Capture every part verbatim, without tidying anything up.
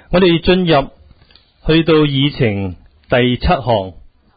我哋進入去到議程第七項，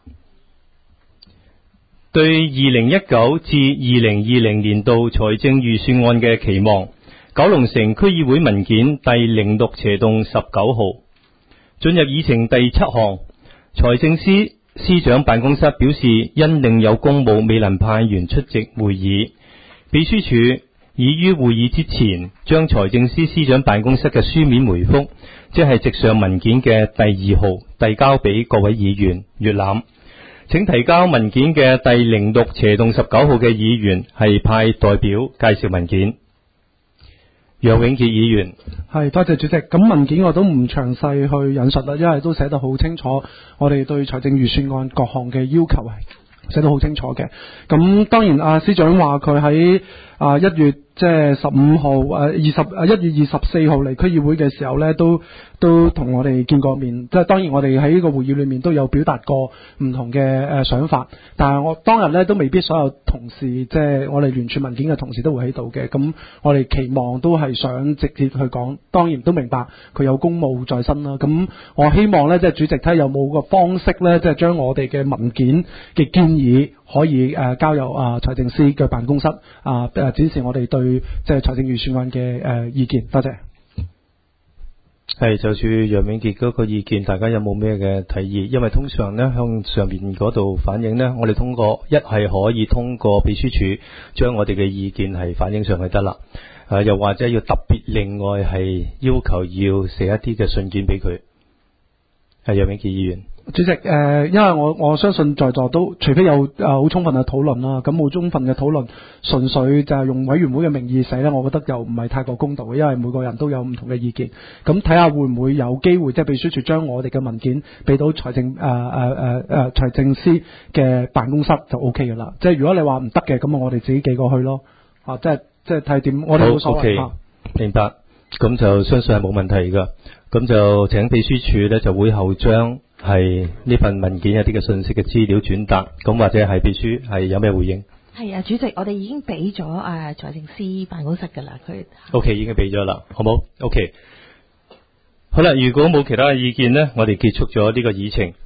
對二零一九至二零二零年度財政預算案嘅期望，九龍城區議會文件第零六斜洞十九號。進入議程第七項，財政司司長辦公室表示，因另有公務未能派員出席會議，秘書處已於會議之前將財政司司長辦公室嘅書面回覆，即係直上文件嘅第二號，遞交俾各位議員閱覽。請提交文件嘅第零六斜洞十九號嘅議員係派代表介紹文件。楊永杰議員， 係多謝主席。咁文件我都唔詳細去引述啦，因為都寫得好清楚，我哋對財政預算案各項嘅要求係寫得好清楚嘅。咁當然啊，司長話佢喺啊一月即係十五號誒二十啊一月二十四號嚟區議會嘅時候咧，都都同我哋見過面。即係當然我哋喺呢個會議裏面都有表達過唔同嘅誒想法，但係我當日咧都未必所有同事即係我哋聯署文件嘅同事都會喺度嘅。咁我哋期望都係想直接去講，當然都明白佢有公務在身啦。咁我希望咧即係主席睇下有冇個方式咧，即係將我哋嘅文件嘅建議可以誒、呃、交由啊財政司嘅辦公室啊誒、呃、展示我哋對即係財政預算案嘅誒、呃、意見。多謝。 係就住楊永杰嗰個意見，大家有冇咩嘅提議？因為通常呢，向上面嗰度反映呢，我哋通過一係可以通過秘書處將我哋嘅意見係反映上去得啦。誒、呃，又或者要特別另外係要求要寫一啲嘅信件俾佢。係楊永杰議員。 主席，誒、呃，因為我我相信在座都，除非有誒好、呃、充分嘅討論啦，咁冇充分嘅討論，純粹就係用委員會嘅名義寫咧，我覺得又唔係太過公道嘅，因為每個人都有唔同嘅意見。咁睇下會唔會有機會，即係秘書處將我哋嘅文件俾到財政誒誒誒誒財政司嘅辦公室就 O K 嘅啦。即係如果你話唔得嘅，咁我哋自己寄過去咯。啊，即係即係睇點，我哋冇所謂。 好 OK，明白。咁就相信係冇問題噶。咁就請秘書處咧就會後將係呢份文件有啲嘅信息嘅資料轉達，咁或者係秘書係有咩回應？ 係啊，主席，我哋已經俾咗誒財政司辦公室噶啦，佢 OK 已經俾咗啦，好冇 OK。好啦，如果冇其他嘅意見呢，我哋結束咗呢個議程。